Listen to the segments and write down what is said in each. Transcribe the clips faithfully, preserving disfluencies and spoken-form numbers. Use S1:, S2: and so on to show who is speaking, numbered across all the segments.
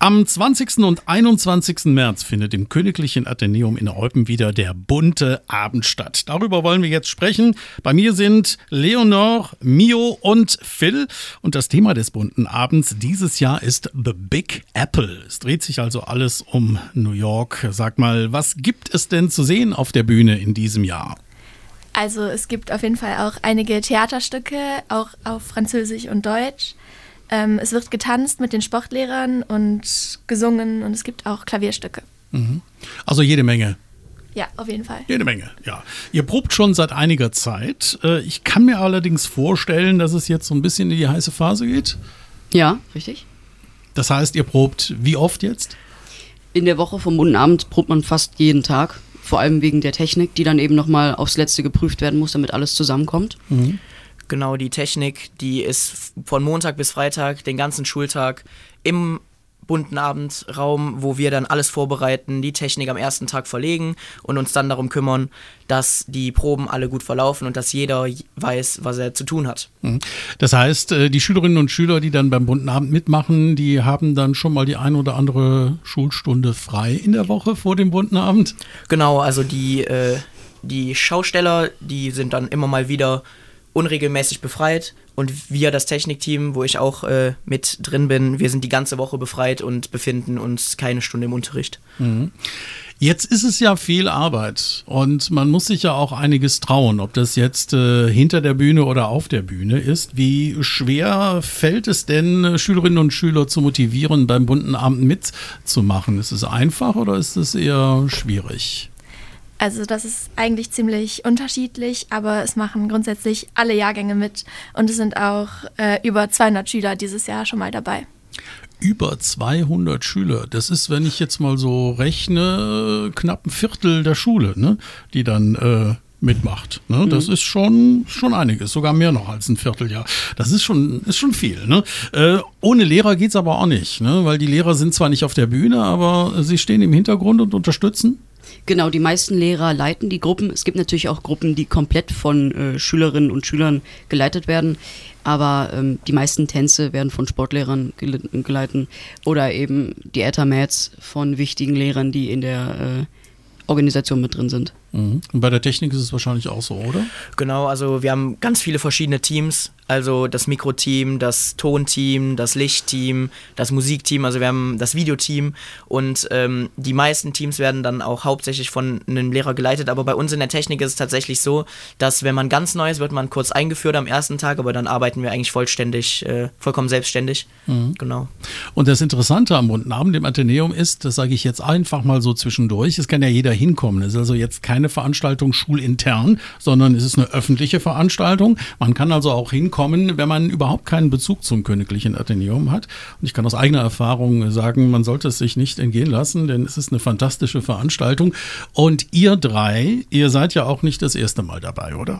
S1: Am zwanzigsten und einundzwanzigsten März findet im Königlichen Atheneum in Eupen wieder der bunte Abend statt. Darüber wollen wir jetzt sprechen. Bei mir sind Leonor, Mio und Phil. Und das Thema des bunten Abends dieses Jahr ist The Big Apple. Es dreht sich also alles um New York. Sag mal, was gibt es denn zu sehen auf der Bühne in diesem Jahr?
S2: Also es gibt auf jeden Fall auch einige Theaterstücke, auch auf Französisch und Deutsch. Ähm, es wird getanzt mit den Sportlehrern und gesungen und es gibt auch Klavierstücke.
S1: Mhm. Also jede Menge.
S2: Ja, auf jeden Fall.
S1: Jede Menge, ja. Ihr probt schon seit einiger Zeit. Ich kann mir allerdings vorstellen, dass es jetzt so ein bisschen in die heiße Phase geht.
S3: Ja, richtig.
S1: Das heißt, ihr probt wie oft jetzt?
S3: In der Woche vom bunten Abend probt man fast jeden Tag. Vor allem wegen der Technik, die dann eben nochmal aufs Letzte geprüft werden muss, damit alles zusammenkommt.
S1: Mhm.
S4: Genau, die Technik, die ist von Montag bis Freitag, den ganzen Schultag im bunten Abendraum, wo wir dann alles vorbereiten, die Technik am ersten Tag verlegen und uns dann darum kümmern, dass die Proben alle gut verlaufen und dass jeder weiß, was er zu tun hat.
S1: Das heißt, die Schülerinnen und Schüler, die dann beim bunten Abend mitmachen, die haben dann schon mal die ein oder andere Schulstunde frei in der Woche vor dem bunten Abend?
S4: Genau, also die, äh, die Schausteller, die sind dann immer mal wieder unregelmäßig befreit und wir, das Technikteam, wo ich auch äh, mit drin bin, wir sind die ganze Woche befreit und befinden uns keine Stunde im Unterricht.
S1: Mhm. Jetzt ist es ja viel Arbeit und man muss sich ja auch einiges trauen, ob das jetzt äh, hinter der Bühne oder auf der Bühne ist. Wie schwer fällt es denn, Schülerinnen und Schüler zu motivieren, beim bunten Abend mitzumachen? Ist es einfach oder ist es eher schwierig?
S2: Also das ist eigentlich ziemlich unterschiedlich, aber es machen grundsätzlich alle Jahrgänge mit und es sind auch äh, über zweihundert Schüler dieses Jahr schon mal dabei.
S1: Über zweihundert Schüler, das ist, wenn ich jetzt mal so rechne, knapp ein Viertel der Schule, ne, die dann äh, mitmacht. Ne? Mhm. Das ist schon, schon einiges, sogar mehr noch als ein Vierteljahr. Das ist schon, ist schon viel. Ne? Äh, ohne Lehrer geht's aber auch nicht, ne? Weil die Lehrer sind zwar nicht auf der Bühne, aber sie stehen im Hintergrund und unterstützen.
S3: Genau, die meisten Lehrer leiten die Gruppen. Es gibt natürlich auch Gruppen, die komplett von äh, Schülerinnen und Schülern geleitet werden, aber ähm, die meisten Tänze werden von Sportlehrern gel- geleitet oder eben die Ethermats von wichtigen Lehrern, die in der äh, Organisation mit drin sind.
S1: Mhm. Und bei der Technik ist es wahrscheinlich auch so, oder?
S4: Genau, also wir haben ganz viele verschiedene Teams, also das Mikroteam, das Tonteam, das Lichtteam, das Musikteam, also wir haben das Videoteam und ähm, die meisten Teams werden dann auch hauptsächlich von einem Lehrer geleitet, aber bei uns in der Technik ist es tatsächlich so, dass wenn man ganz neu ist, wird man kurz eingeführt am ersten Tag, aber dann arbeiten wir eigentlich vollständig, äh, vollkommen selbstständig. Mhm. Genau.
S1: Und das Interessante am bunten Abend im Atheneum ist, das sage ich jetzt einfach mal so zwischendurch, es kann ja jeder hinkommen, es ist also jetzt keine Veranstaltung schulintern, sondern es ist eine öffentliche Veranstaltung. Man kann also auch hinkommen, wenn man überhaupt keinen Bezug zum Königlichen Atheneum hat. Und ich kann aus eigener Erfahrung sagen, man sollte es sich nicht entgehen lassen, denn es ist eine fantastische Veranstaltung. Und ihr drei, ihr seid ja auch nicht das erste Mal dabei, oder?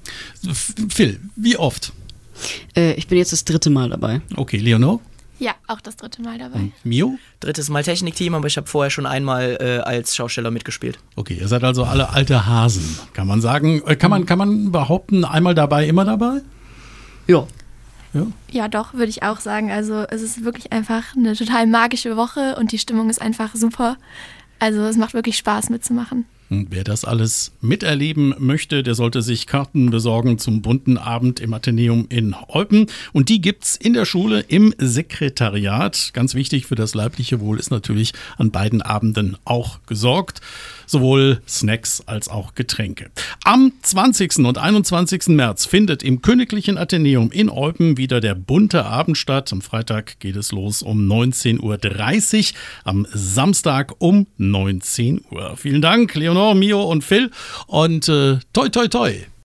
S1: Phil, wie oft?
S3: Äh, ich bin jetzt das dritte Mal dabei.
S1: Okay, Leonor?
S2: Ja, auch das dritte Mal dabei.
S1: Und Mio?
S4: Drittes Mal Technikteam, aber ich habe vorher schon einmal äh, als Schausteller mitgespielt.
S1: Okay, ihr seid also alle alte Hasen, kann man sagen. Kann man, kann man behaupten, einmal dabei, immer dabei?
S3: Ja.
S1: Ja,
S2: ja doch, würde ich auch sagen. Also es ist wirklich einfach eine total magische Woche und die Stimmung ist einfach super. Also es macht wirklich Spaß mitzumachen.
S1: Und wer das alles miterleben möchte, der sollte sich Karten besorgen zum bunten Abend im Atheneum in Eupen. Und die gibt's in der Schule im Sekretariat. Ganz wichtig für das leibliche Wohl ist natürlich an beiden Abenden auch gesorgt. Sowohl Snacks als auch Getränke. Am zwanzigsten und einundzwanzigsten März findet im Königlichen Atheneum in Eupen wieder der bunte Abend statt. Am Freitag geht es los um neunzehn Uhr dreißig, am Samstag um neunzehn Uhr. Vielen Dank, Leonor, Mio und Phil und äh, toi toi toi.